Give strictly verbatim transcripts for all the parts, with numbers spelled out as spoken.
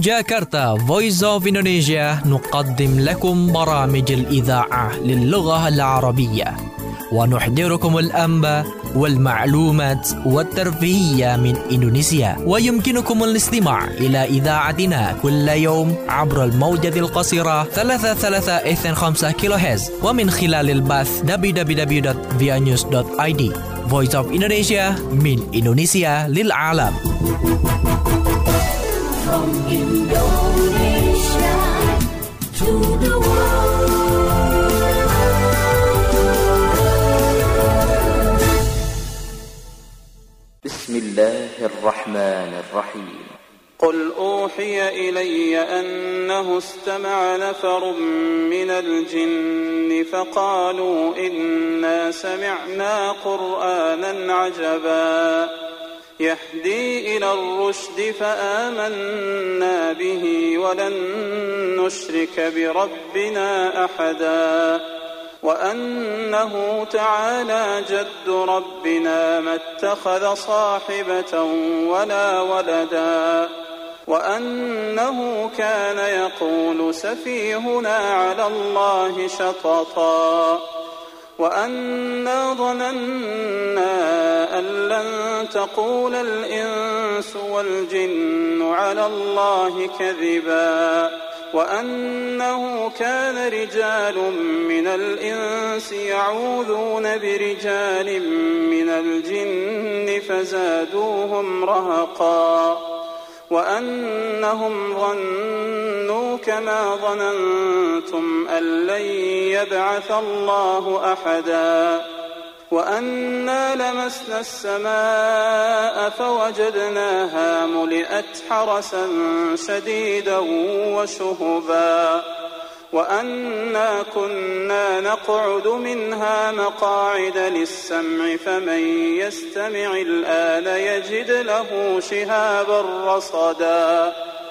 جاكرتا Voice of Indonesia نقدم لكم برامج الإذاعة للغة العربية ونحضركم الأنباء والمعلومات والترفيهية من إندونيسيا. ويمكنكم الاستماع إلى إذاعتنا كل يوم عبر الموجة القصيرة ثلاثة ثلاثة اثنين خمسة كيلو هرتز ومن خلال البث دبليو دبليو دبليو دوت via news دوت i d. Voice of Indonesia من إندونيسيا للعالم. From Indonesia to the world. بسم الله الرحمن الرحيم. قل أوحي إلي أنه استمع نفر من الجن فقالوا إنا سمعنا قرآنا عجبا يهدي إلى الرشد فآمنا به ولن نشرك بربنا أحدا وأنه تعالى جد ربنا ما اتخذ صاحبة ولا ولدا وأنه كان يقول سفيهنا على الله شططا وأنا ظننا أن لن تقول الإنس والجن على الله كذبا وأنه كان رجال من الإنس يعوذون برجال من الجن فزادوهم رهقا وأنهم ظنوا كما ظننتم أن لن يبعث الله أحدا وأنا لمسنا السماء فوجدناها ملئت حرسا شديدا وشهبا وأنا كنا نقعد منها مقاعد للسمع فمن يستمع الآن يجد له شهابا رصدا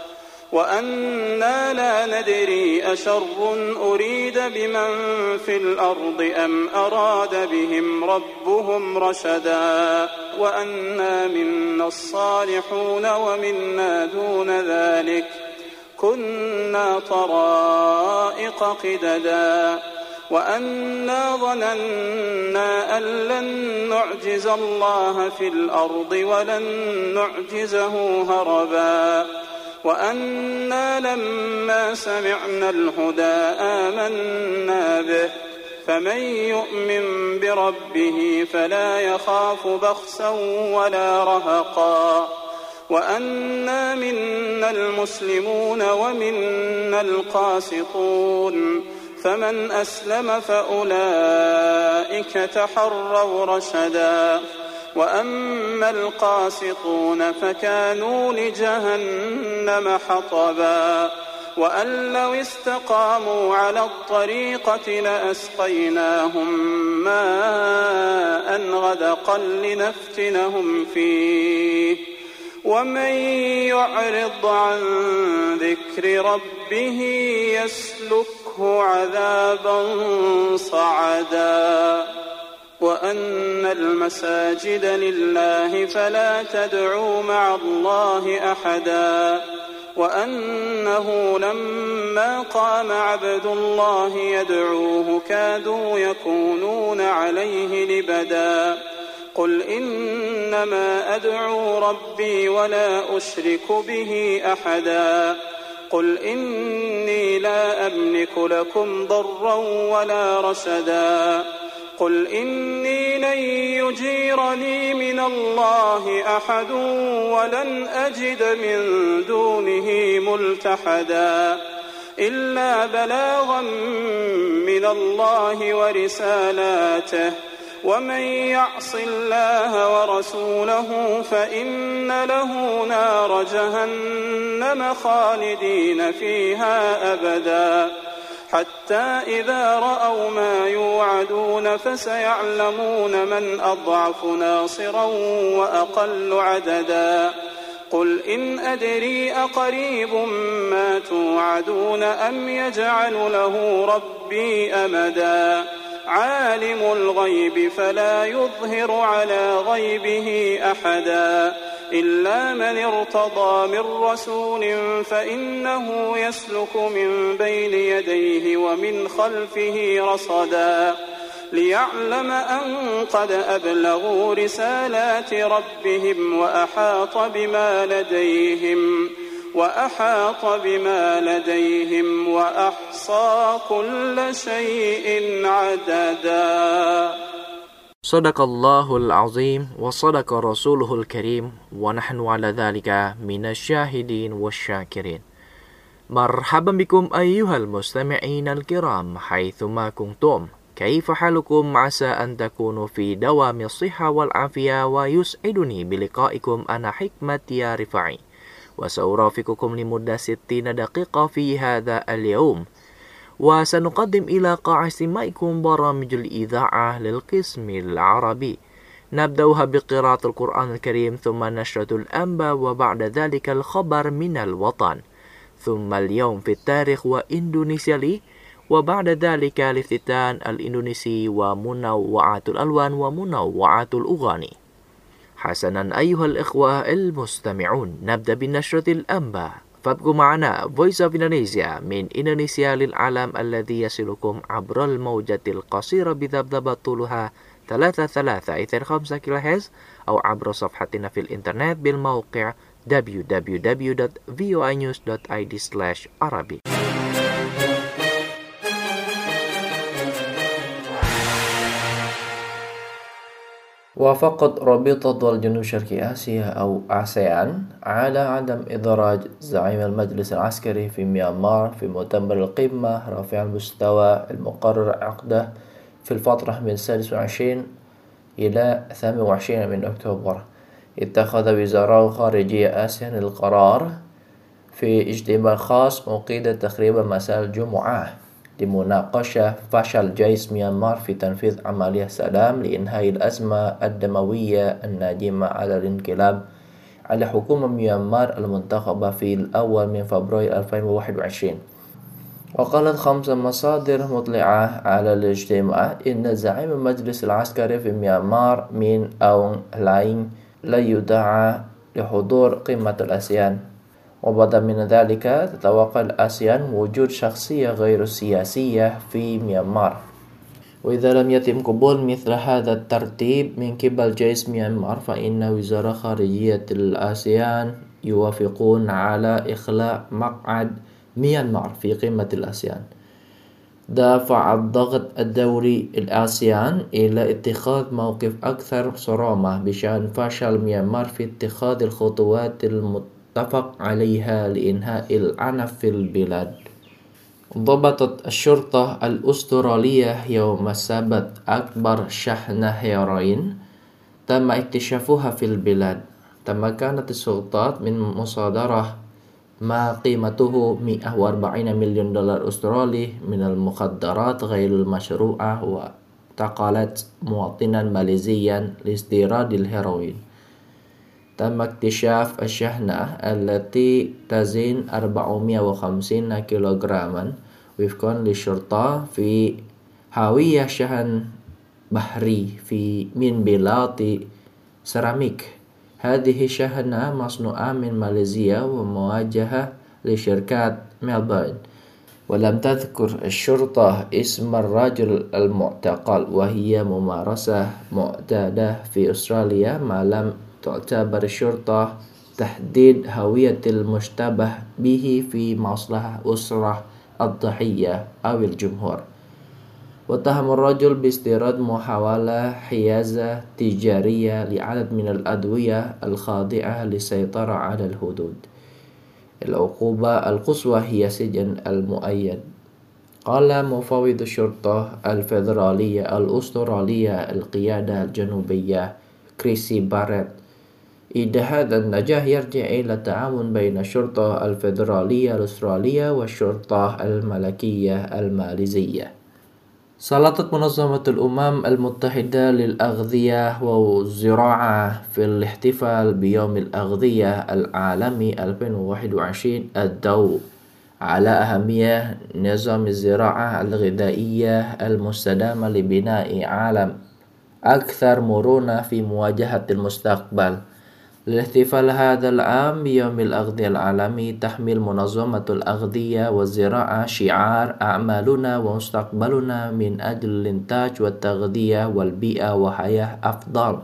وأنا لا ندري أشر أريد بمن في الأرض أم أراد بهم ربهم رشدا وأنا منا الصالحون ومنا دون ذلك كنا طرائق قددا وأنا ظننا أن لن نعجز الله في الأرض ولن نعجزه هربا وأنا لما سمعنا الهدى آمنا به فمن يؤمن بربه فلا يخاف بخسا ولا رهقا وأنا منا المسلمون ومنا القاسطون فمن أسلم فأولئك تحروا رشدا وأما القاسطون فكانوا لجهنم حطبا وأن لو استقاموا على الطريقة لأسقيناهم ماء غدقا لنفتنهم فيه ومن يعرض عن ذكر ربه يسلكه عذابا صعدا وأن المساجد لله فلا تدعوا مع الله أحدا وأنه لما قام عبد الله يدعوه كادوا يكونون عليه لبدا قل إنما أدعو ربي ولا أشرك به أحدا قل إني لا أملك لكم ضرا ولا رشدا قل إني لن يجيرني من الله أحد ولن أجد من دونه ملتحدا إلا بلاغا من الله ورسالاته ومن يعص الله ورسوله فإن له نار جهنم خالدين فيها أبدا حتى إذا رأوا ما يوعدون فسيعلمون من أضعف ناصرا وأقل عددا قل إن أدري أقريب ما توعدون أم يجعل له ربي أمدا عالم الغيب فلا يظهر على غيبه أحدا إلا من ارتضى من رسول فإنه يسلك من بين يديه ومن خلفه رصدا ليعلم أن قد أبلغوا رسالات ربهم وأحاط بما لديهم وأحاط بما لديهم وأحصى كل شيء عددا. صدق الله العظيم وصدق رسوله الكريم ونحن على ذلك من الشاهدين والشاكرين. مرحبا بكم أيها المستمعين الكرام حيثما كنتم. كيف حالكم؟ عسى أن تكونوا في دوام الصحة والعافية، ويسعدني بلقائكم أنا حكمة يا رفاعي، وسأرافقكم لمدة ستين دقيقة في هذا اليوم، وسنقدم إلى قاع استماعكم برامج الإذاعة للقسم العربي. نبدأها بقراءة القرآن الكريم، ثم نشرة الأنباء، وبعد ذلك الخبر من الوطن، ثم اليوم في التاريخ وإندونيسيا لي، وبعد ذلك الافتتان الإندونيسي ومنوعات الألوان ومنوعات الأغاني. حسنا أيها الإخوة المستمعون، نبدأ بنشرة الأنباء، فابقوا معنا Voice of Indonesia من إندونيسيا للعالم الذي يصلكم عبر الموجة القصيرة بذبذبة طولها ثلاثة ثلاثة إثر خمسة كيلو هرتز، أو عبر صفحتنا في الإنترنت بالموقع دبليو دبليو دبليو دوت فوي نيوز دوت آي دي سلاش عربي. وافقت رابطة دول جنوب شرقي آسيا أو آسيان على عدم إدراج زعيم المجلس العسكري في ميانمار في مؤتمر القمة رافع المستوى المقرر عقده في الفترة من السادس والعشرين إلى الثامن والعشرين من أكتوبر. اتخذ وزراء خارجية آسيان القرار في اجتماع خاص عقد تقريبا مساء الجمعة لمناقشة فشل جيش ميانمار في تنفيذ عملية سلام لإنهاء الأزمة الدموية الناجمة على الانقلاب على حكومة ميانمار المنتخبة في الأول من فبراير ألفين وواحد وعشرين. وقالت خمس مصادر مطلعة على الاجتماع إن زعيم المجلس العسكري في ميانمار مين أونغ لاينغ لا يدعى لحضور قمة الآسيان، وبعد من ذلك تتوقع الآسيان وجود شخصية غير سياسية في ميانمار. وإذا لم يتم قبول مثل هذا الترتيب من قبل جيش ميانمار، فإن وزراء خارجية الآسيان يوافقون على إخلاء مقعد ميانمار في قمة الآسيان. دافع الضغط الدولي الآسيان إلى اتخاذ موقف أكثر صرامة بشأن فشل ميانمار في اتخاذ الخطوات المتبعة اتفق عليها لإنهاء العنف في البلاد. ضبطت الشرطة الأسترالية يوم السبت أكبر شحنة هيروين تم اكتشافها في البلاد. تمكنت السلطات من مصادرة ما قيمته مئة وأربعين مليون دولار أسترالي من المخدرات غير المشروعة، واعتقلت مواطنا ماليزيا لاستيراد الهيروين. تم اكتشاف الشحنة التي تزن أربعمئة وخمسين كيلوغراما وفقا للشرطة في هاوية شحن بحري في من بلاط سيراميك. هذه الشحنة مصنوعة من ماليزيا وموجهة لشركة ميلبورن، ولم تذكر الشرطة اسم الرجل المعتقل، وهي ممارسة معتادة في أستراليا ما لم تعتبر الشرطة تحديد هوية المشتبه به في مصلحة أسرة الضحية أو الجمهور. واتهم الرجل باستيراد محاولة حيازة تجارية لعدد من الأدوية الخاضعة للسيطرة على الحدود. العقوبة القصوى هي سجن المؤيد. قال مفوض الشرطة الفيدرالية الأسترالية القيادة الجنوبية كريسي باريت إن هذا النجاح يرجع إلى التعاون بين الشرطة الفيدرالية الأسترالية والشرطة الملكية الماليزية. سلطت منظمة الأمم المتحدة للأغذية والزراعة في الاحتفال بيوم الأغذية العالمي ألفين وواحد وعشرين الضوء على أهمية نظام الزراعة الغذائية المستدامة لبناء عالم أكثر مرونة في مواجهة المستقبل. للاحتفال هذا العام بيوم الأغذية العالمي تحمل منظمة الأغذية والزراعة شعار أعمالنا ومستقبلنا من أجل الإنتاج والتغذية والبيئة وحياة أفضل.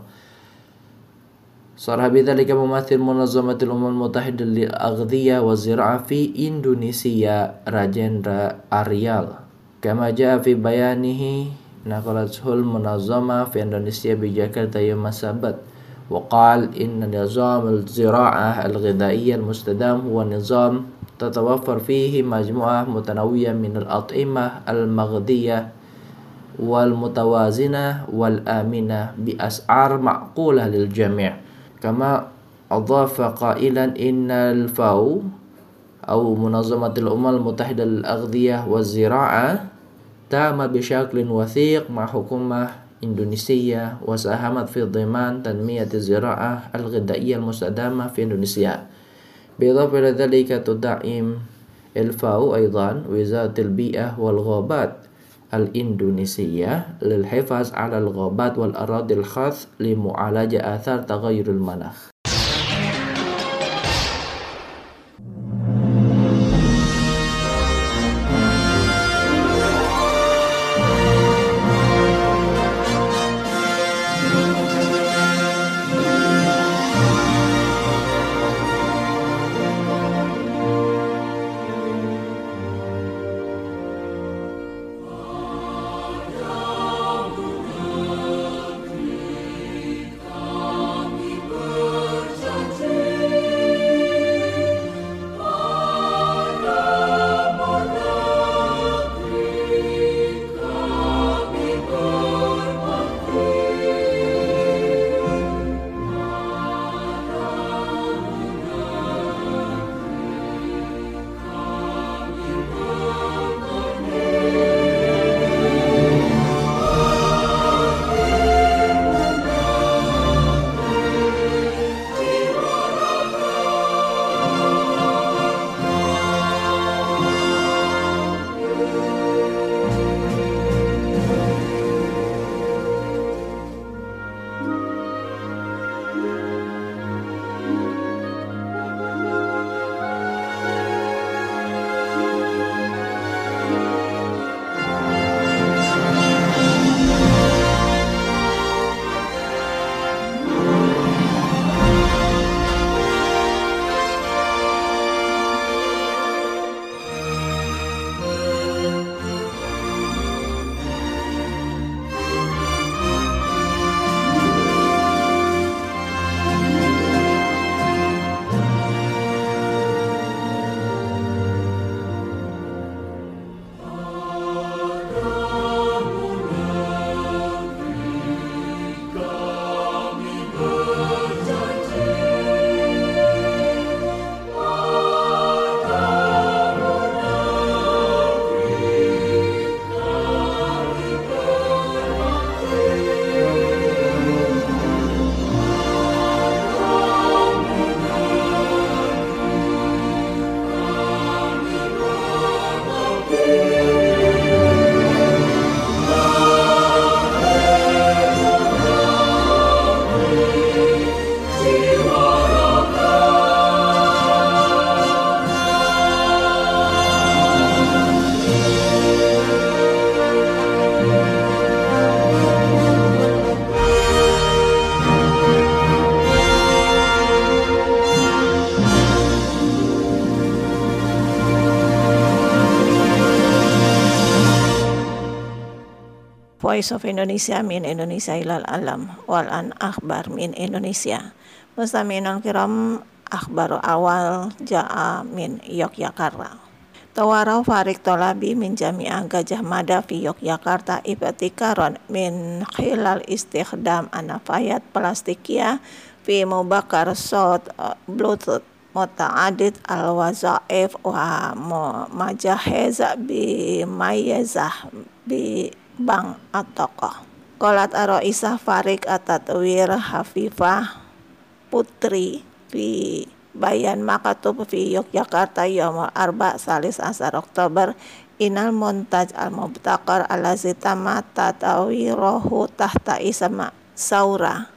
صرح بذلك ممثل منظمة الأمم المتحدة للأغذية والزراعة في إندونيسيا راجندra Aryal. كما جاء في بيانه نقلته المنظمة في إندونيسيا بجاكرتا يوم السبت، وقال إن نظام الزراعة الغذائية المستدام هو نظام تتوفر فيه مجموعة متنوعة من الأطعمة المغذية والمتوازنة والآمنة بأسعار معقولة للجميع. كما أضاف قائلا إن الفاو أو منظمة الأمم المتحدة للأغذية والزراعة تعمل بشكل وثيق مع حكومة إندونيسيا وساهمت في ضمان تنمية الزراعة الغذائية المستدامة في إندونيسيا. بالإضافة إلى ذلك تدعم الفاو أيضا وزارة البيئة والغابات الإندونيسية للحفاظ على الغابات والأراضي الخاص لمعالجة آثار تغير المناخ. Voice of Indonesia min Indonesia ilal alam wal an akhbar min Indonesia. Mustami'in al-kiram, akhbaru awal ja'a min Yogyakarta. Tawarau Farik Tolabi min Jami'ah Gajah Mada fi Yogyakarta ibtikaron min khilal istikhdam anafayat plastikia fi mubakar sot bluetooth muta'adid al-wazaif wa majaheza bi mayezah bi bang atoko. Qolat Aroisah Farik Atatwir Hafifah Putri fi Bayan Makatub fi Yogyakarta Yomul Arba Salis Asar Oktober Inal Montaj Al-Mubtakar Alazi Tamat Tatawirohu Tahta Isama Saura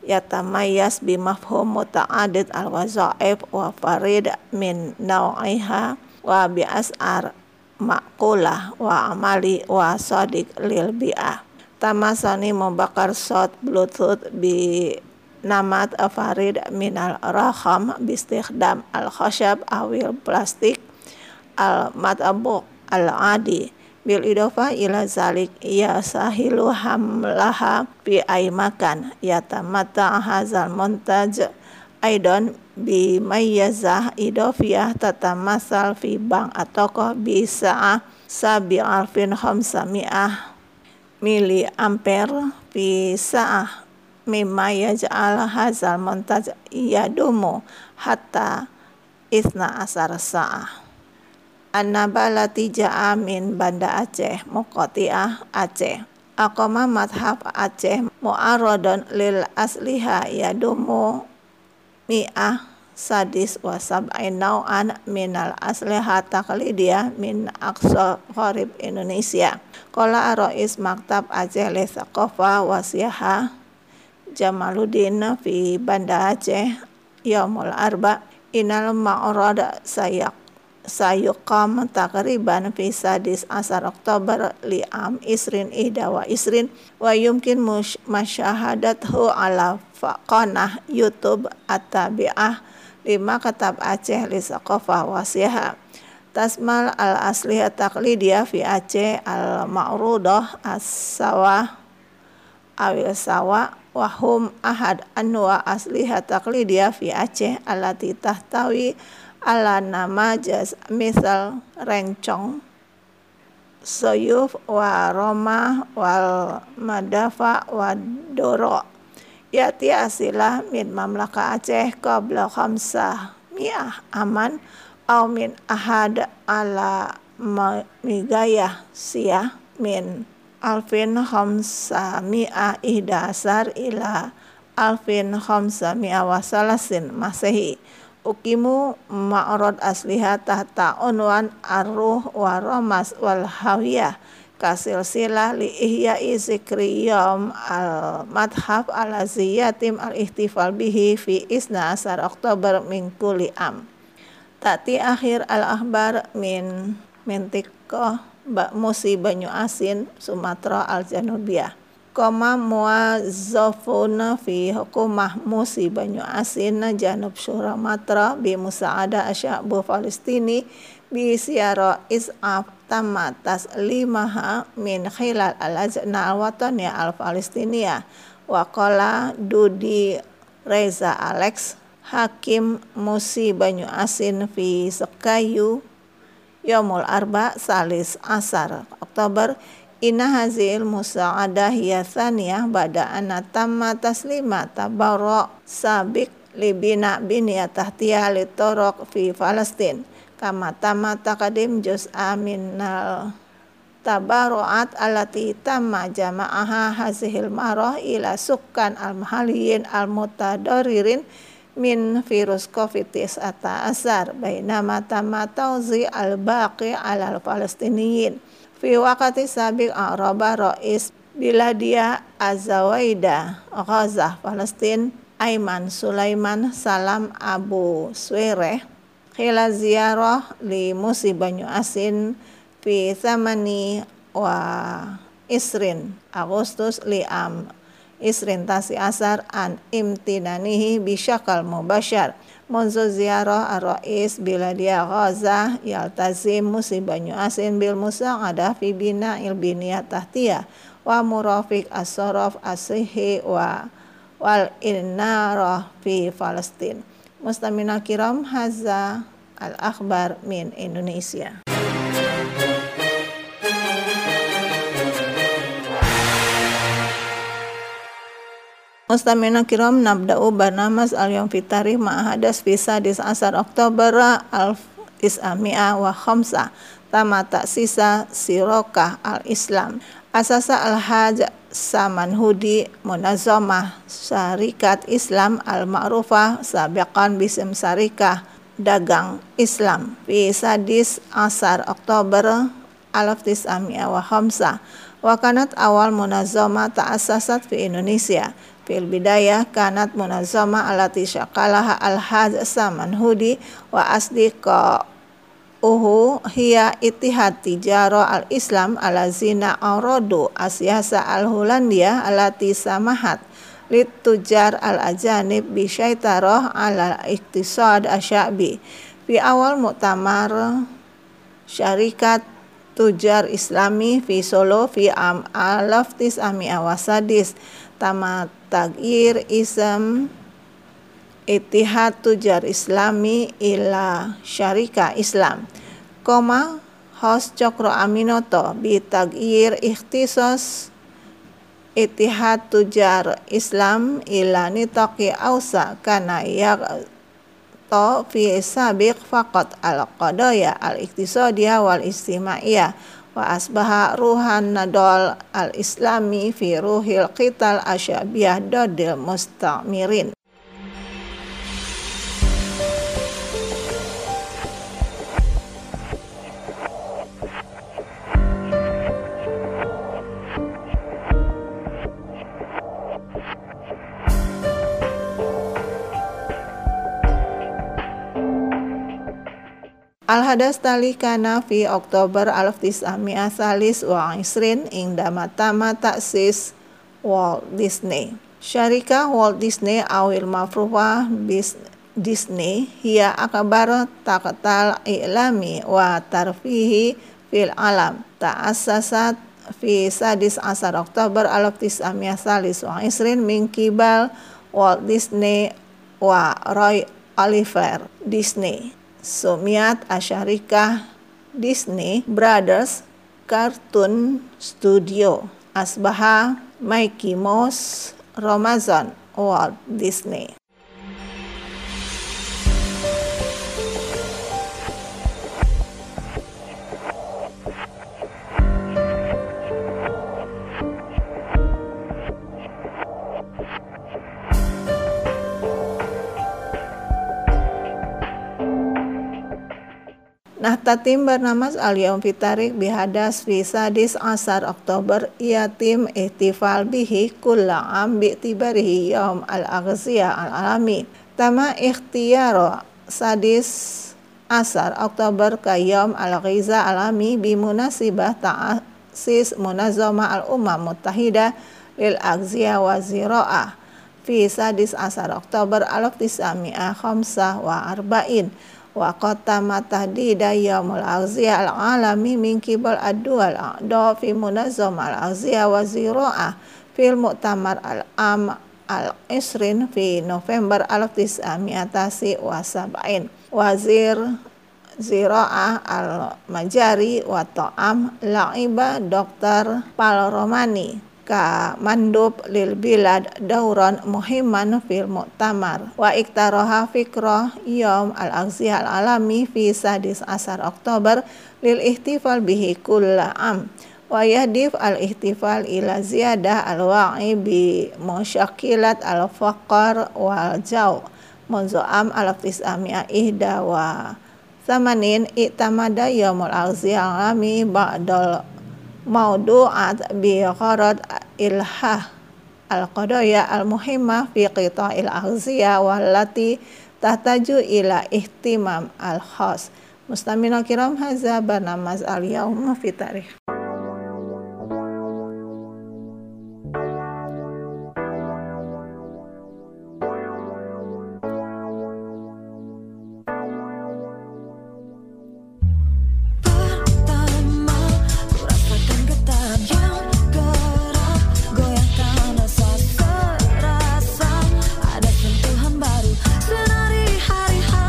yatamayas bimafhum muta'adid al-wazaib wa farid min naw'iha wa bi as'ar ma'kulah wa amali wa sadiq lil bi'ah. Tamasani membakar shot bluetooth bi namat farid minal raham bistikhdam al-khashab awil plastik al-matabuk al-adi bil idofa ila zalik ya sahilu hamlaha bi aimakan yatamata hazal montaj aidon bi mayyazah idofiyah tatamasal fi bang atoko bisa sabi alfin khamsami'ah mili ampere fi sa'ah mimma yaj'al hazal montaj yadumu hatta isna asar sa'ah. An-Nabalati ja'a min Banda Aceh Muqati'ah Aceh. Aqama madhab Aceh mu'aradun lil asliha yadumu mi'ah sadis wa sab'in naw'an minal asliha taqlidiyah min aqsa gharib Indonesia. Qala Rais Maktab Aceh li Thaqafah wa Siyaha Jamaluddin fi Banda Aceh Yaumul Arba inal ma'rad sayak sayuqam takriban fi sadis asar Oktober li'am isrin ihda wa isrin wa yumkin masyahadathu ala faqanah YouTube at-tabi'ah lima katab Aceh li Thaqafah wa Siyaha tasmal al-asliyah taqlidiyah fi Aceh al-ma'rudah as-sawa awil sawa wahum ahad anwa asliyah taqlidiyah fi Aceh alati tahtawi ala nama jas misal rencong soyuf wa roma wal madafa wa doro yati asilah min mamlaka Aceh qabla khamsah mi'ah aman au min ahad ala migayah siyah min alfin khamsah mi'ah ihdasar ila alfin khamsah mi'ah wasalasin masehi. Ukimu ma'rad asliha tahta unwan arruh wa ramas wal hawiyah kasil silah li ihya'i zikri yawm al madhab ala ziyatim al ihtifal bihi fi isna asar Oktober min kulli am. Tati akhir al akhbar min mintikoh Musi Banyu Asin Sumatera al Janubiyah. Koma muazzafuna fi hukumah Musi Banyu Asin Janub Sumatera bi musa'ada asy'abu Palestini bi siara is'af tamma taslimaha min khilal al-ajna al-wataniya al-Palestiniyah wa qala Dudi Reza Alex Hakim Musi Banyu Asin fi Sekayu Yaumul Arba salis asar Oktober inna hazil musa'adah hiya thaniyah bada anna tamma taslima tabarra sabik libina biniya tahtiyah litorok fi Palestin kama tamma taqadim juz'a minal tabarru'at allati tamma jama'aha hazihil marah ila sukkan al-mahaliyin al-mutadaririn min virus covid asar bainama tamma tawzi al-baqi ala al-Palestiniyin fi waqati sabiq araba rais biladia azawaida Gaza Palestin Aiman Sulaiman Salam Abu Suwaireh khila ziyarah li Musi Banyu Asin fi thamani wa isrin Agustus li am isrin tasi asar an imtinanihi bisyakal mubasyar munzu ziyarah ar-rais biladia Gaza yaltazim Musi Banyu Asin bil musa'adah fi bina'il biniyah tahtiyah wa murafiq as-saraf as-sihi wa wal innarah fi Palestin. Mustaminal kiram haza al-akhbar min Indonesia. Mustamina kiram nabda'u barnamas al-yawm fi tarikh ma'ahadas fi sadis asar Oktober al-tis'ami'ah wa khamsah tamata sisa sirokah al-Islam asasa al-haj Samanhudi Munazamah Syarikat Islam al-Ma'rufah sabiqan bisim Syarikah Dagang Islam fi sadis asar Oktober alaf tis'ami'ah wa khamsah Wa kanat awal munazama ta'assasat fi Indonesia. Fil bidayah kanat munazama allati syakalaha al-Hajj Saman Hudi wa asdiqa uhu hiya Ittihad Tijara al-Islam alazina aradu asyasa al-Hulandia alati samahat lit tujar al-ajanib bi syaitarah ala iktisad asyabi. Fi awal muktamar syarikat tujar islami fi Solo fi am alaf tis'ami'a wasadis tamat tagyir ism Ittihad Tujar Islami ila Syarika Islam, koma Hos Cokro Aminoto bi tagyir ikhtisos Ittihad Tujar Islam ila nitaqi ausa kana yaqto fi sabiq faqat al-qadaya al-iqtisadiyah wal istimaiyah wa asbaha ruhan nadol al-islami fi ruhil qital asyabiyah dodil mustamirin. Al-hadas tali kana fi Oktober alaf tis'ami'a salis wa isrin indama tama ta'sis Walt Disney. Syarika Walt Disney awil mafruha bis Disney hiya akbar taqtal i'lami wa tarfihi fil alam ta'assasat fi sadis asar Oktober alaf tis'ami'a salis wa isrin min kibal Walt Disney wa Roy Oliver Disney. Sumiat Asyarikah Disney Brothers Cartoon Studio asbaha Mickey Mouse Ramazan Walt Disney. Nah tatim bernamas al-yaum fitarik bihadas fi sadis asar Oktober yatim ihtifal bihi kulla am bi'tibarihi yaum al-aghziyah al-alami tama ikhtiyaro sadis asar Oktober ka yaum al-ghiza alami bimunasibah ta'asis munazama al-umam muttahida lil aghziyah wa zira'ah fi sadis asar Oktober alaf tis'ami'a khamsah wa arba'in wa qatama tahdida yaumul aghziyah al-alami min kibal ad-dual a'da fi munazzama al-aghziyah wa zira'ah fil mu'tamar al-am al-isrin fi November alaf tis'ami'atasi wa sab'in. Wazir Zira'ah al-Majari wa ta'am la'iba Doktor Palromani ka mandub lil bilad dauran muhimman fil mu'tamar wa iktaraha fikrah yaum al-aghziyah al-alami fi sadis asar Oktober lil ihtifal bihi kulla am wa yahdif al-ihtifal ila ziyadah al-wa'i bi musyakkilat al-faqar wal jaw munzu am alaf tis'ami'a ihda wa samanin i'tamada yaumul aghziyah al-alami ba'dal maudu'at bi gharad ilhah al-qadaya al-muhimmah fi qita'il aghziyah wallati tahtaju ila ihtimam al-khas. Mustamina kiram hadza barnamaz al-yawm fi tarikh.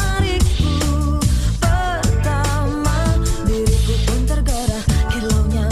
Diriku pun tergerak, kilaunya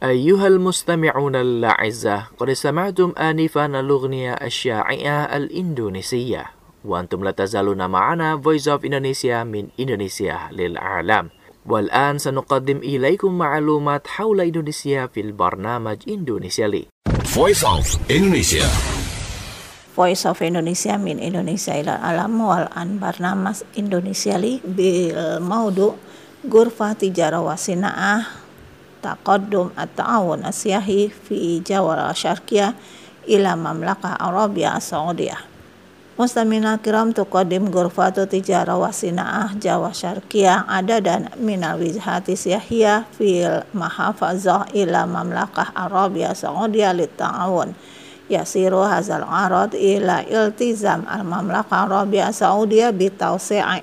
أيها المستمعون الأعزاء، قد سمعتم آنفا الأغنية الشائعة الإندونيسية، وأنتم لا تزالون معنا Voice of Indonesia من إندونيسيا للعالم. والآن سنقدم إليكم معلومات حول إندونيسيا في البرنامج إندونيسيا لي. Voice of Indonesia. Voice of Indonesia min Indonesia ila alam wal an barnamas Indonesia li bil maudu gurfa tijara wasina'ah taqaddum at-ta'awun asyahi fi Jawal Syarqiyah ila Mamlakah Arabia Saudiyah. Mustamina kiram tuqaddim gurfatu tijara wasina'ah Jawa Syarqiyah adadan minal wijhati syahiyah fil mahafazah ila Mamlakah Arabia Saudiyah lit ta'awun. Yasiru hazal arad ila iltizam al-Mamlakah Arabia Saudiyah bitawsi'a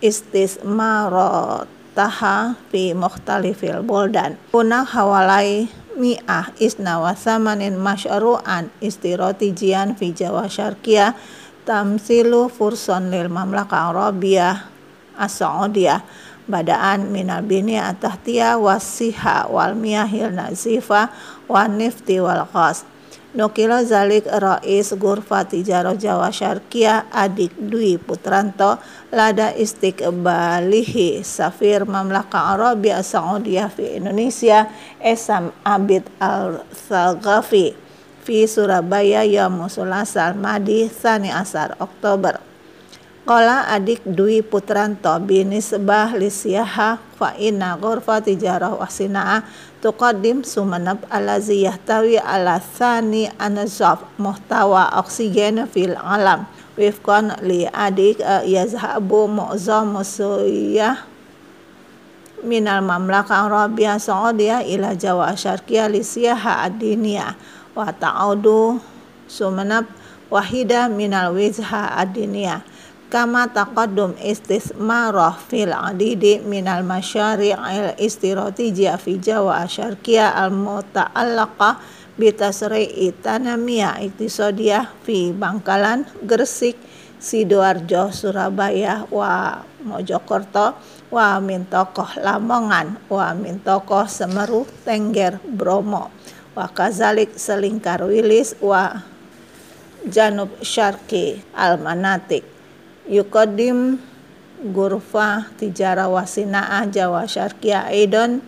istismarataha fi mukhtalifil buldan. Kuna hawalai mi'ah isna wa samanin masyru'an istiratijian fi Jawa Syarqiyah tamsilu furson lil Mamlakah Arabia As-Saudiyah badaan minal biniya at-tahtiyah was-siha wal miyahil nazifa wan nifti wal ghas. Nukilo zalik Rais Gurfa Tijaro Jawa Syarqiyah Adik Dwi Putranto lada istiqbalihi Safir Mamlakah Arabia Saudiyah fi Indonesia Esam Abid Al-Thaqafi fi Surabaya Yaum Sulasal Madi Tsani Asar Oktober. Qala Adik Dwi Putranto binisbah lisyaha fa inna ghurfa tijarah wasina'ah tuqaddim sumanab allazi yahtawi ala tsani anzaf muhtawa oksigen fil alam wifqan li adik yazhabu mu'zamu suyah minal Mamlakah Arabia Saudiyah ila Jawa Syarqiyah lisyaha ad-diniyah wa ta'udu sumanab wahida minal wijha ad-diniyah kama taqaddum istismarah fil adidi minal masyari'il istiratijiyah fi Jawa Syarqiyah al-muta'allaqah bitasri'i tanamiyah iktisadiyah fi Bangkalan, Gresik, Sidoarjo, Surabaya wa Mojokerto wa min tokoh Lamongan wa min tokoh Semeru, Tengger, Bromo wa kazalik Selingkar Wilis wa Janub Syarqi al-Manatik. Yuqaddim Gurfa Tijara Wasina'ah Jawa Syarqiyah Aidon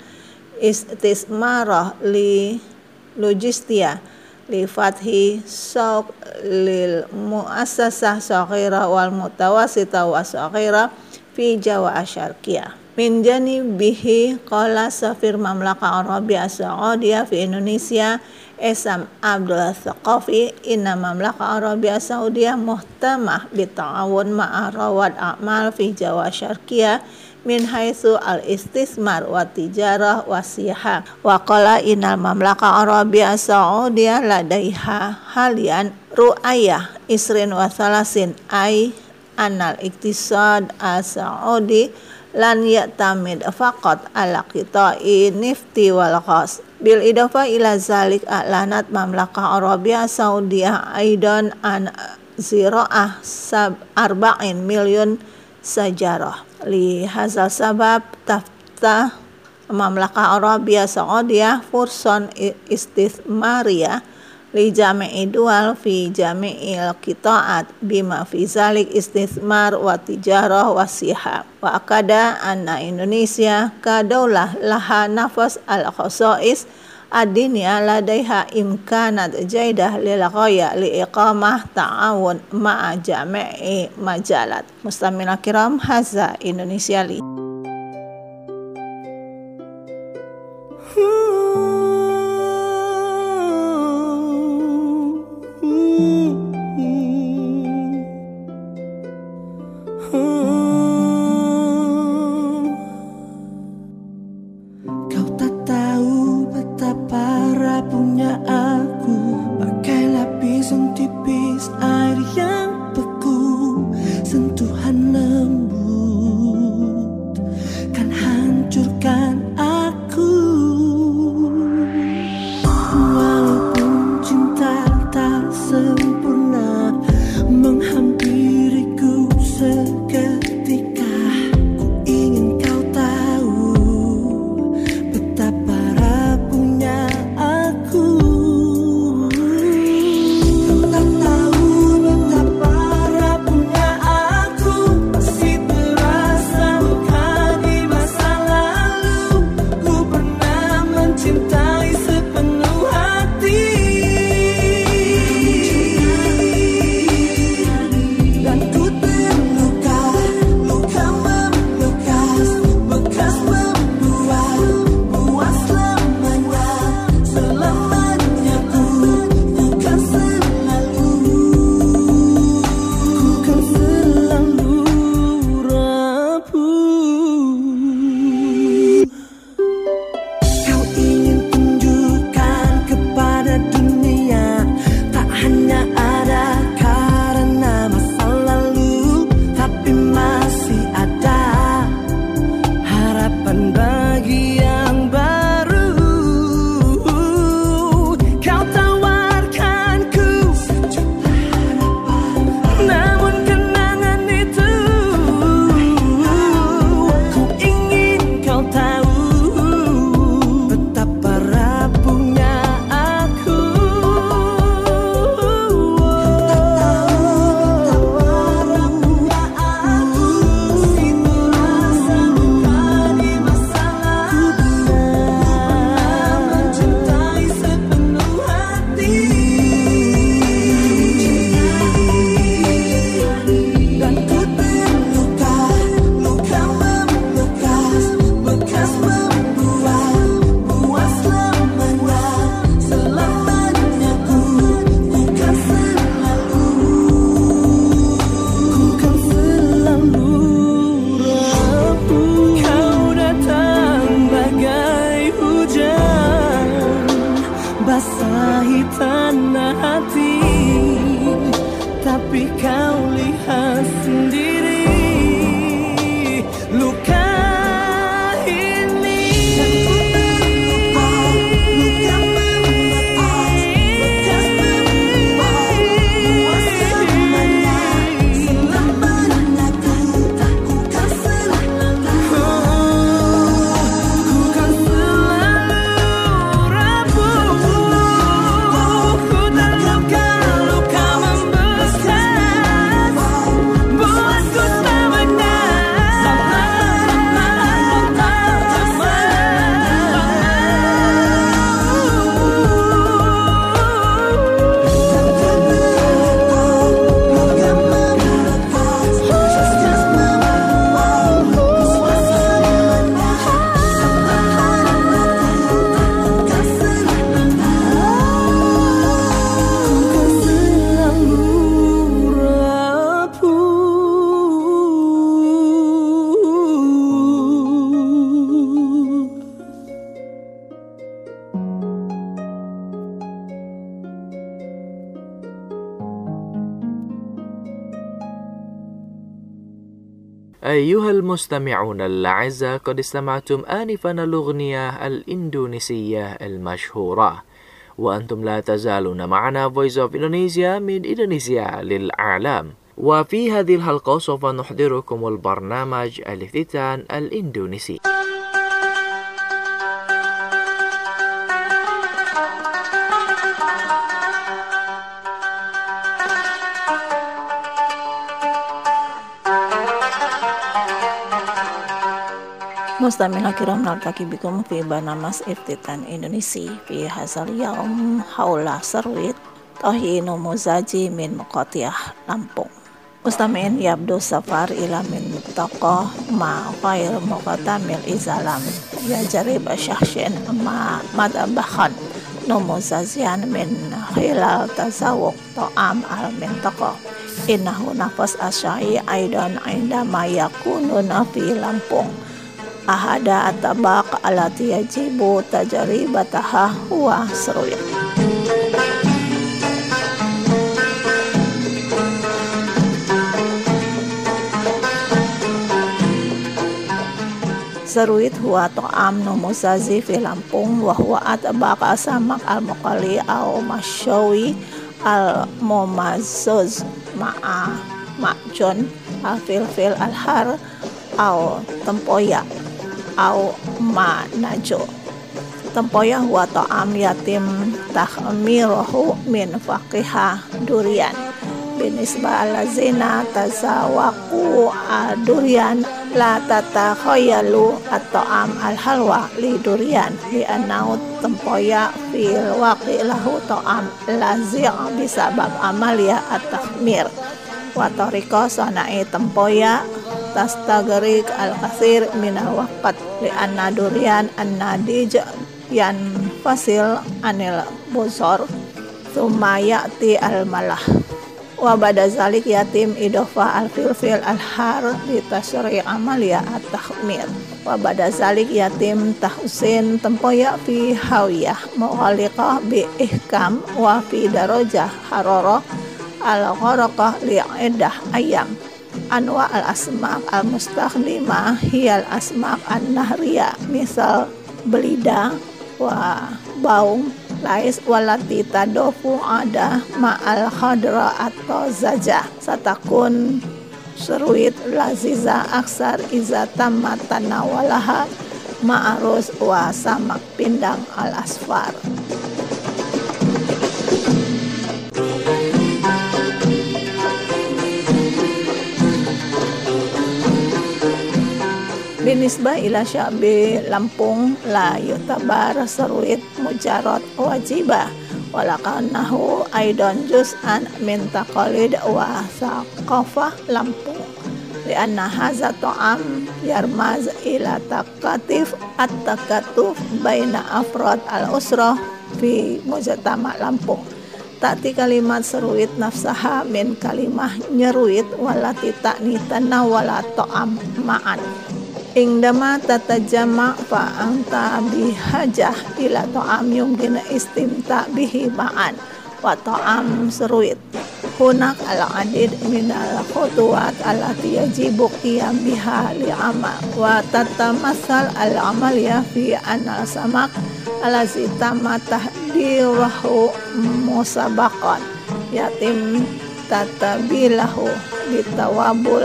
istismarah li logistia li fathi suq lil muassasah saghira wal mutawassita wa saghira fi Jawa Syarqiyah. Min janibihi qala Safir Mamlakah Arabia Saudiyah fi Indonesia Esam Abdul Thaqafi inna Mamlakah Arabia Saudiyah muhtamah bita'awun ma'a rawad a'mal fi Jawa Syarqiyah min haitsu al-istismar wa tijarah wa siha wa qala innal Mamlakah Arabia Saudiyah ladaiha halian ru'ayah isrin wa salasin ay anal iktisad as-Saudi lan ya'tamid faqat ala qita'i nifti wal ghas. Bil idafa ila zalik a'lanat Mamlakah Arabia Saudiyah aidan an zira'ah sab arba'in milyun sajarah. Li hazal sabab taftah Mamlakah Arabia Saudiyah furson istismariyah li jami'i dual fi jami'il qita'at bima fi zalik istismar wa tijarah wa siha wa akada anna Indonesia kadaulah laha nafas al-khasais ad-dinya ladaiha imkanat jaidah lil ghaya li iqamah ta'awun ma'a jami'i majalat. Mustamina kiram, haza Indonesia li. Sentuhan lembut Tapi kau lihat sendiri luka أيها المستمعون الأعزاء، قد استمعتم آنفا الأغنية الإندونيسية المشهورة، وأنتم لا تزالون معنا Voice of Indonesia من إندونيسيا للعالم. وفي هذه الحلقة سوف نحضركم البرنامج الافتتان الإندونيسي. Mustamina kiram naltaki bikum fi banamas iftitan Indonesia fi hasal yaum haula sarwit tahinu muzaji min Muqatiyah Lampung. Mustamin yabdu safar ila min muqtaqah ma ghair muqatamil izalam ya jarib syahshin ma madabakhan no muzazian min khilal tazawuq ta'am al mintaqah innahu nafas asyai aidan indama yakununa fi Lampung. Ahada atabaq alati yajibu tajribataha huwa sarwit. Sarwit huwa ta'am no muzazi fi Lampung wa huwa atabaq asamak al-muqali au masyawi al-mumazzuz ma'a ma'jun al-filfil al-har au tempoyak au ma najo. Tempoyak huwa ta'am yatim takhmiruhu min faqiha durian. Binisba alazina tazawaku durian la tatakhayalu at-ta'am al-halwa li durian li anau tempoyak fil waqi lahu ta'am lazi' bisabab amalia at-takhmir. Wa tariqa sana'i tempoyak tastagrik al-kasir minal waqt li anna durian an-nadij yan fasil anil buzor thumma ya'ti al-malah wa bada zalik yatim idofa al-filfil al-har li tasri' amalia at-takhmir wa bada zalik yatim tahsin tempoyak fi hawiyah mughaliqah bi ihkam wa fi darajah hararah al-gharaqah li iddah ayam. Anwa al-asmaq al-mustakhdimah hiyal asmaq an-nahriyah misal belida wa baung lais walati tadofu ada ma'al khadra atau zajah satakun seruit laziza aksar iza tammat tanawalaha ma'arus wa samak pindang al-asfar. Binisbah ila syabi Lampung la yutabar sarwit mujarad wajibah walakanahu aidan juz'an min taqalid wa saqafah Lampung lianna haza ta'am yarmaz ila taqatif at-takatuf baina afrad al-usrah fi mujtama Lampung. Ta'ti kalimat seruit nafsaha min kalimah nyeruit walati ta'ni tanawala ta'am ma'an. Indama tatajama fa anta bihajah ila ta'am yumkin istimta bihi ma'an wa ta'am seruit hunak al-adid minal khutuwat allati yajibu qiyam biha li'amal wa tatamassal al-amaliyah fi anal samak allazi tamma tahdiruhu musabaqan yatim tatabilahu bitawabul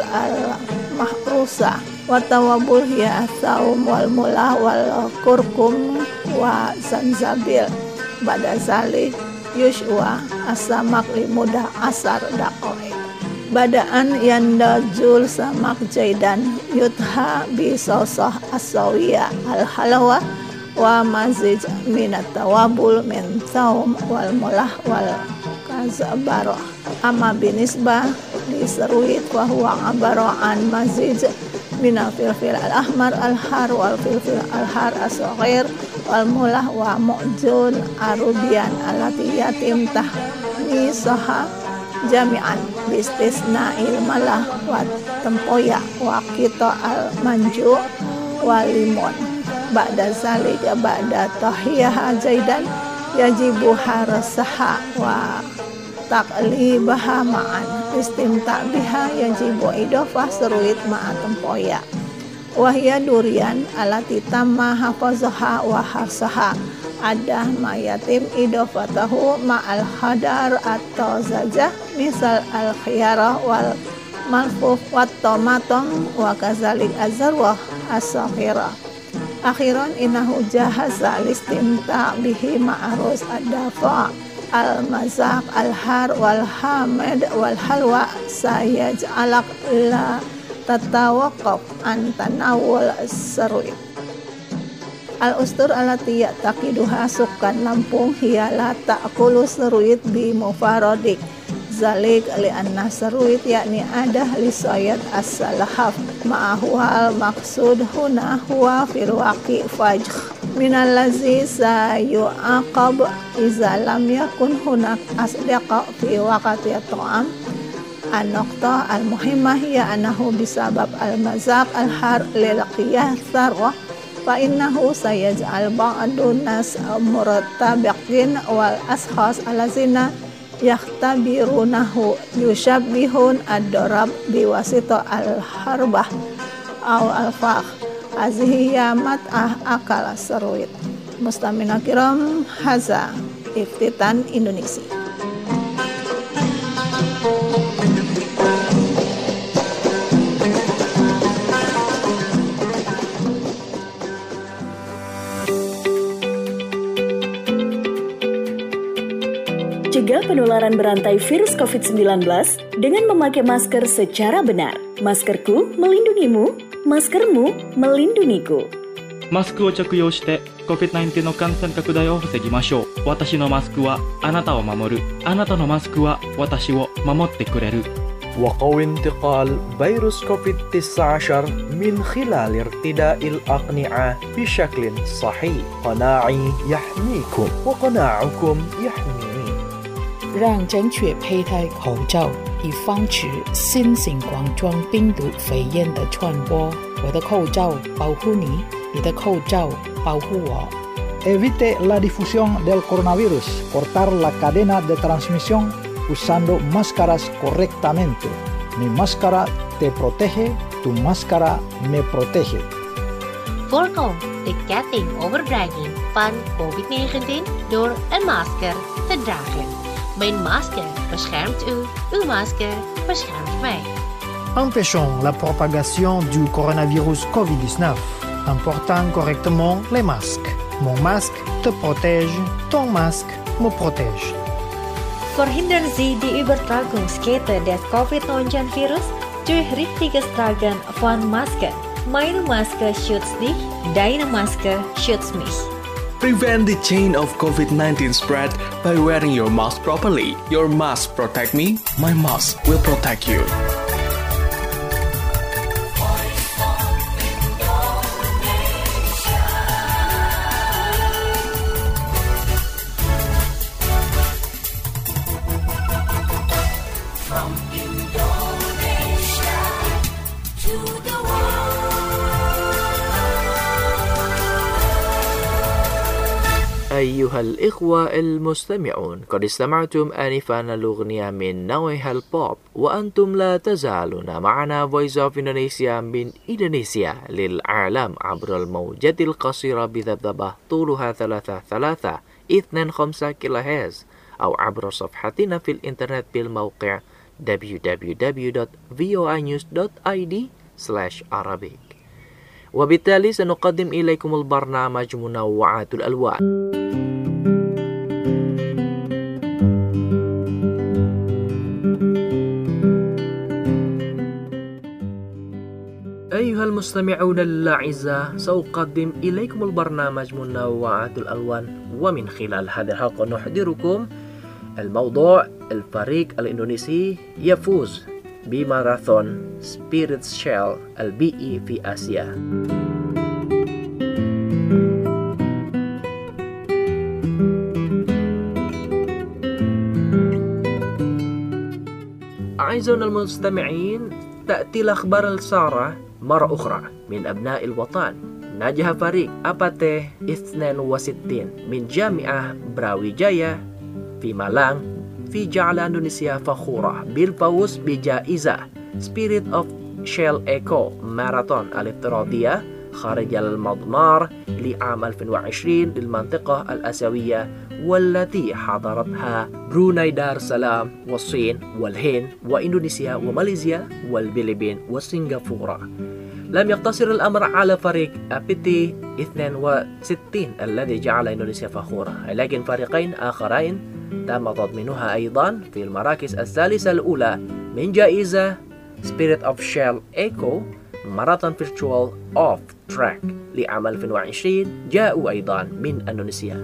al-mahrusa wa tawabul hiya saum wal mulah wal kurkum wa zanzabil ba'da zalik yushwa asamak limudah asar dakoe badaan yandajul samak jaidan yutha bi sosah asawiyah al-halawa wa mazij minat tawabul min saum wal mulah wal kazabarah amma binisbah li seruit wa huwa abara an mazij minal filfil al-ahmar al-har wal filfil al-har as-saghir wal mulah wa mu'jun arubian alati yatim tahmisaha jami'an bistisna'il malah wa tempoyak wa kita al-manju wa limon ba'da zalika ba'da tahiyah jaidan yajibu harasaha wa taqlibaha ma'an istimta biha yajibu idofah seruit ma'a tempoyak wahya durian alati tamma hafazaha wa harsaha adah mayatim idofatahu ma'al hadar atau zajah misal al khiyarah wal malfuf wat tomatong wa kazalik azarwah as-sakhirah akhiran innahu jahaza listimta bihi ma'arus adafa al-mazak al-har wal hamid wal halwa sayaj'alak la tatawaqaf an tanawul seruit al-ustur alati ya'taqiduha sukan Lampung hiya la ta'kulu seruit bi mufaradik zalik li'anna seruit yakni adah li sayad as-salahaf ma'ahu al-maqsud huna huwa fil waqi fajh minal lazi sayu'aqab iza lam yakun hunak asdaqa fi waqati at-ta'am an-nuqta al-muhimmah ya anahu bisabab al-mazaq al-har lil-qiyah sarwah fa innahu sayaj'al ba'dun nas murattabiqin wal ashas alazina yakhtabirunahu yushabbihun ad-darab biwasita al-harbah aw al-fakh azhiya mat'ah akal seruit mustamina kiram haza iftitan Indonesia. Cegah penularan berantai virus covid sembilan belas dengan memakai masker secara benar. Maskerku melindungimu, maskermu melindungiku. マスクを着用して コビッドナインティーン の感染拡大を防ぎましょう。私のマスクはあなたを守る。あなたのマスクは私を守ってくれる。 وقوي انتقال فيروس كوفيد تسعة عشر من خلال ارتداء الأقنعة بشكل صحيح. قناعي يحميكم وقناعكم يحميني. 让正确佩戴口罩，以防止新型冠状病毒肺炎的传播。我的口罩保护你，你的口罩保护我。 Evite la difusión del coronavirus. Cortar la cadena de transmisión usando máscaras correctamente. Mi máscara te protege, tu máscara me protege. Voorkom de ketting overbrenging van covid negentien door een masker te dragen. Mijn masker beschermt u, uw masker beschermt mij. Empêchons la propagation du coronavirus covid dix-neuf en portant correctement les masques. Mon masque te protège, ton masque me protège. Verhindern Sie die Übertragungskette des covid neunzehn virus durch richtiges Tragen von Masken. Meine Maske schützt dich, deine Maske schützt mich. Prevent the chain of covid nineteen spread by wearing your mask properly. Your mask protect me, my mask will protect you. أيها الإخوة المستمعون، قد استمعتم آنفا الأغنية من نوعها البوب، وأنتم لا تزالون معنا Voice of Indonesia من إندونيسيا للعالم عبر الموجات القصيرة بذبذبة طولها ثلاثة ثلاثة اثنين خمسة كيلو هرتز، أو عبر صفحتنا في الإنترنت بالموقع دبليو دبليو دبليو دوت فوa news دوت آي دي سلاش عربيك. وبالتالي سنقدم إليكم البرنامج منوعات الألوان. أيها المستمعون الأعزاء، سأقدم إليكم البرنامج منوعات الألوان، ومن خلال هذه الحلقة نحضركم الموضوع: الفريق الإندونيسي يفوز بماراثون سبيريت شيل البيئي في آسيا. أعزائنا المستمعين، تأتي الأخبار السارة مرة أخرى من أبناء الوطن. نجح فريق أباتي اثنين وستين من جامعة براwijaya في مالانج في جعل إندونيسيا فخورة بالفوز بجائزة Spirit of Shell Eco ماراثون الافتراضية خارج المضمار لعام ألفين وعشرين للمنطقة الآسيوية، والتي حضرتها بروناي دار السلام والصين والهند وإندونيسيا وماليزيا والفلبين وسنغافورة. لم يقتصر الأمر على فريق أبيتي اثنين وستين الذي جعل إندونيسيا فخورة، لكن فريقين آخرين تم تضمينها أيضا في المراكز الثالثة الأولى من جائزة Spirit of Shell Eco ماراثون فيرتشوال أوف تراك لعام ألفين وعشرين، جاءوا أيضا من إندونيسيا.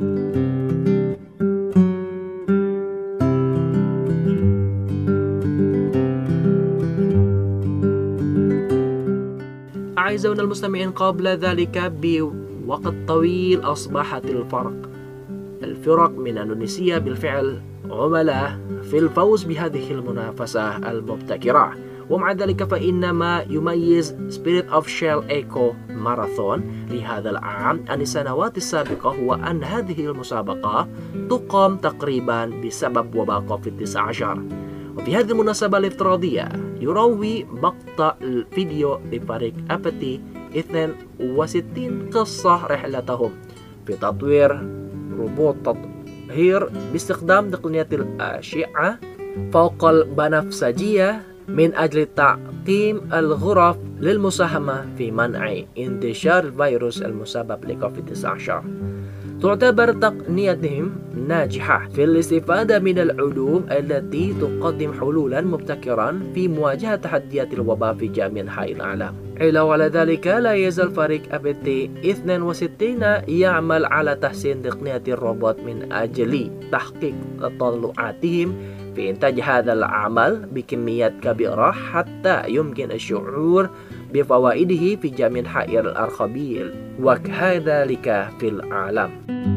أعزائنا المستمعين، قبل ذلك بوقت طويل أصبحت الفرق الفرق من إندونيسيا بالفعل عملاء في الفوز بهذه المنافسة المبتكرة، ومع ذلك فإن ما يميز Spirit of Shell Eco ماراثون لهذا العام عن السنوات السابقة هو أن هذه المسابقة تقام تقريبا بسبب وباء كوفيد تسعة عشر. وفي هذه المناسبة الافتراضية يروي مقطع الفيديو لفريق أباتي اثنين وستين قصة رحلتهم في تطوير روبوت تطهير باستخدام تقنية الأشعة فوق البنفسجية من أجل تعقيم الغرف للمساهمة في منع انتشار الفيروس المسبب لكوفيد تسعة عشر. تعتبر تقنيتهم ناجحة في الاستفادة من العلوم التي تقدم حلولا مبتكرا في مواجهة تحديات الوباء في جميع أنحاء العالم. علاوة على ذلك، لا يزال فريق أبيتي اثنين وستين يعمل على تحسين تقنية الروبوت من أجل تحقيق تطلعاتهم في إنتاج هذا العمل بكميات كبيرة حتى يمكن الشعور بفوائده في جميع أنحاء الأرخبيل وكذلك في العالم.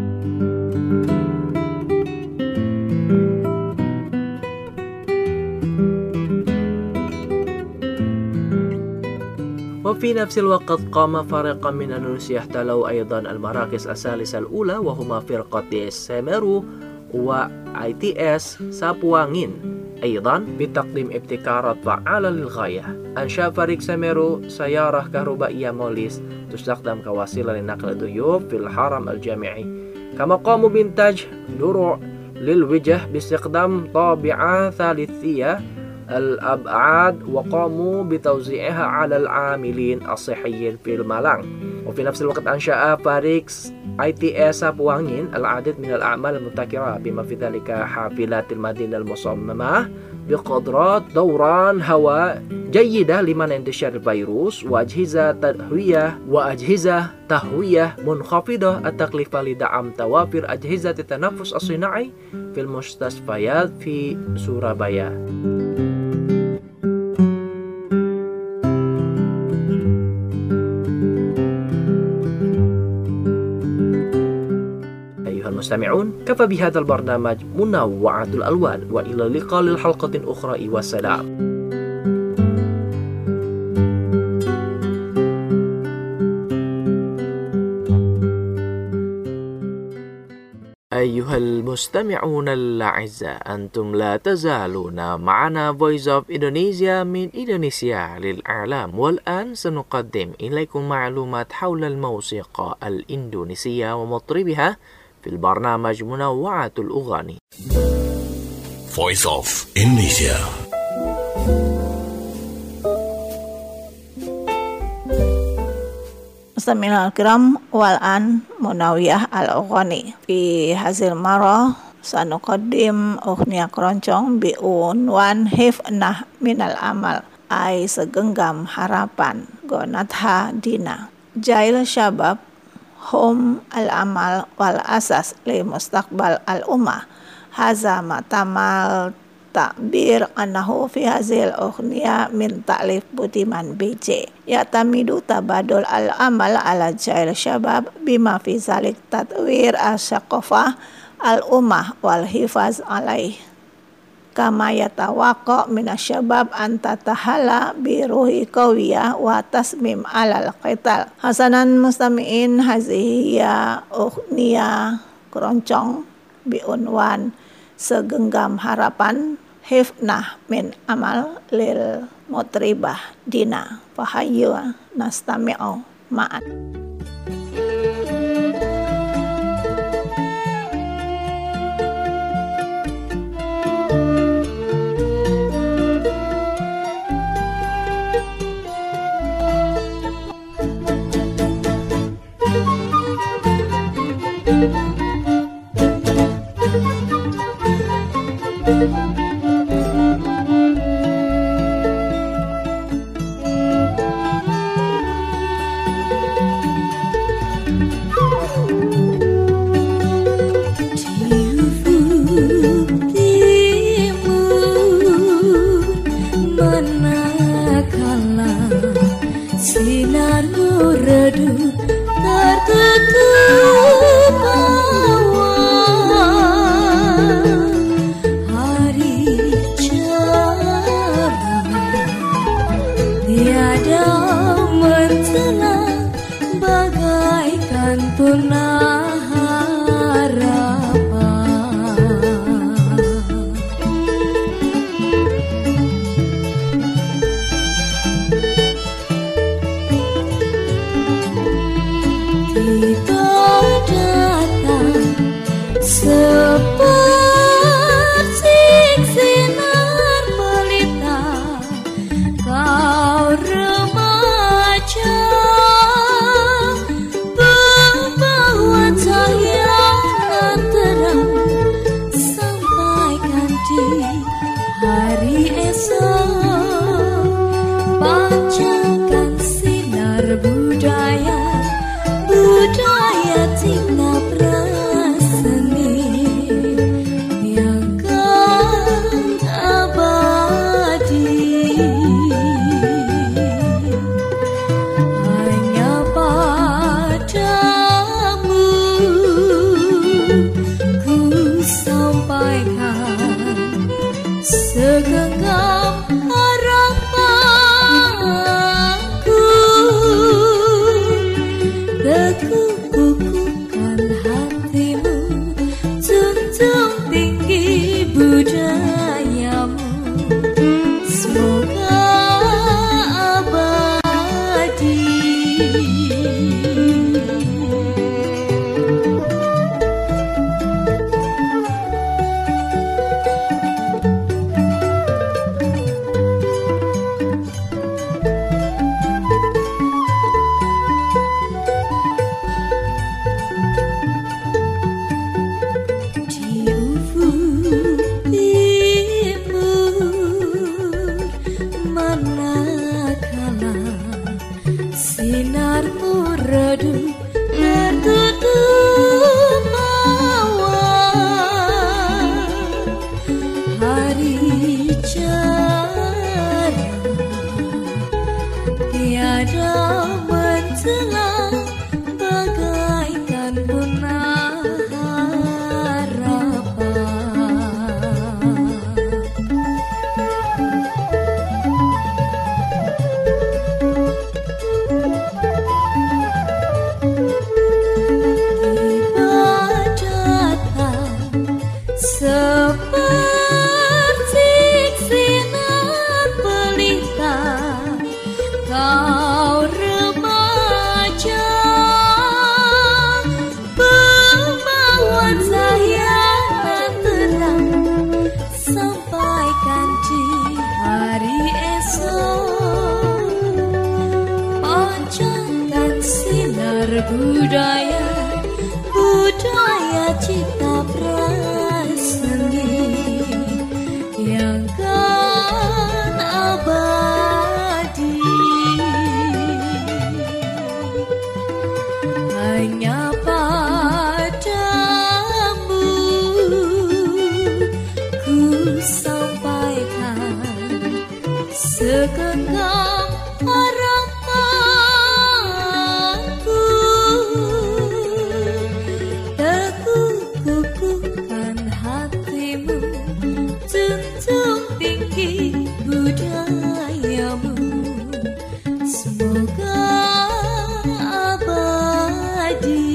وفي نفس الوقت قام فريق من إندونيسيا احتلوا أيضا المراكز الثالثة الأولى، وهما فرقة سيميرو و آي تي إس سابوانغين أيضا بتقديم ابتكارات فعالة للغاية. أنشأ فريق سيميرو سيارة كهربائية موليس تستخدم كوسيلة لنقل الضيوف في الحرم الجامعي، كما قاموا بإنتاج دروع للوجه باستخدام طابعة ثالثية الأبعاد، وقاموا بتوزيعها على العاملين الصحيين في المالانج. وفي نفس الوقت أنشأ فريق آي تي إس سابوانغين العديد من الأعمال المبتكرة، بما في ذلك حافلات المدينة المصممة بقدرات دوران هواء جيدة لمنع انتشار الفيروس، وأجهزة تهوية وأجهزة تهوية منخفضة التكلفة لدعم توافر أجهزة التنفس الصناعي في المستشفيات في سورابايا. المستمعون، كفى بهذا البرنامج منوعات الألوان، وإلى اللقاء للحلقة أخرى، والسلام. أيها المستمعون الأعزاء أنتم لا تزالون معنا Voice of Indonesia من إندونيسيا للإعلام والآن سنقدم إليكم معلومات حول الموسيقى الإندونيسية ومطربها في البرنامج منوعات الأغاني Voice of Indonesia. Mustamil al-kiram wal-an munawiyah al-ughani fi hazil marah sanuqaddim ughniya keroncong bi unwan hifnah minal amal ay segenggam harapan gonatha dina jail syabab hum al-amal wal asas li mustaqbal al-ummah haza matamal takbir annahu fi hazil ughniya min ta'lif Budiman B J ya'tamidu tabadul al-amal ala jail syabab bima fi zalik tatwir as-saqafah al-ummah wal hifaz alaih kama yatawaqqa minasyabab an tatahala bi ruhi qawiyah wa tasmim alal qital. Hasanan mustami'in hazihi ya ughniya keroncong bi unwan segenggam harapan hifnah min amal lil mutribah dina fahayyu nastami'u ma'an. segenggam harapanku, teguhkan hatimu, junjung tinggi budayamu, semoga abadi.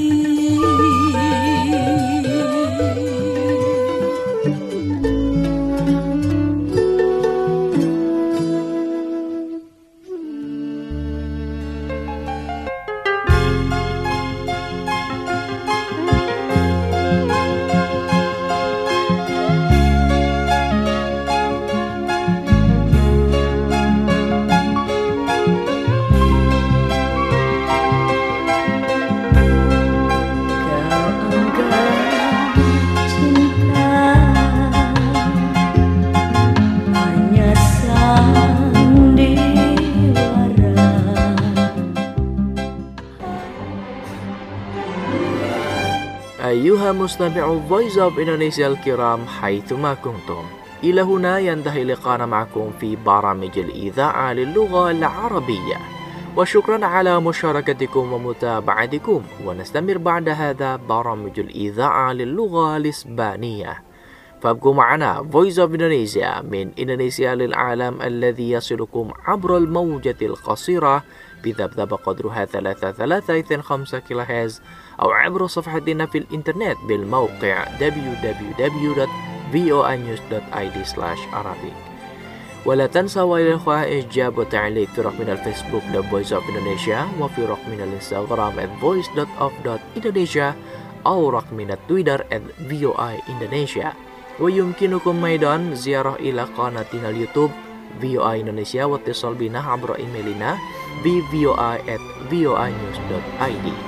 أيها مستمعو Voice of Indonesia الكرام حيثما كنتم، إلى هنا ينتهي لقاءنا معكم في برامج الإذاعة للغة العربية، وشكرا على مشاركتكم ومتابعتكم، ونستمر بعد هذا برامج الإذاعة للغة الإسبانية. فابقوا معنا Voice of Indonesia من إندونيسيا للعالم الذي يصلكم عبر الموجة القصيرة بذبذب قدرها ثلاثة ثلاثة اثنين خمسة كيلو هرتز، أو عبر صفحتنا في الإنترنت بالموقع دبليو دبليو دبليو دوت في او اي نيوز دوت اي دي سلاش عربي. ولا تنسوا يا الأخوة إعجاب وتعليق في رقمنا الفيسبوك The Voice of Indonesia، وفي رقمنا الإنستغرام at voice dot of dot indonesia، أو رقمنا التويتر at في او اي Indonesia. ويمكنكم أيضا زيارة إلى قناتنا اليوتيوب في او اي Indonesia، واتصال بنا عبر إيميلنا b v o i at v o i news dot i d.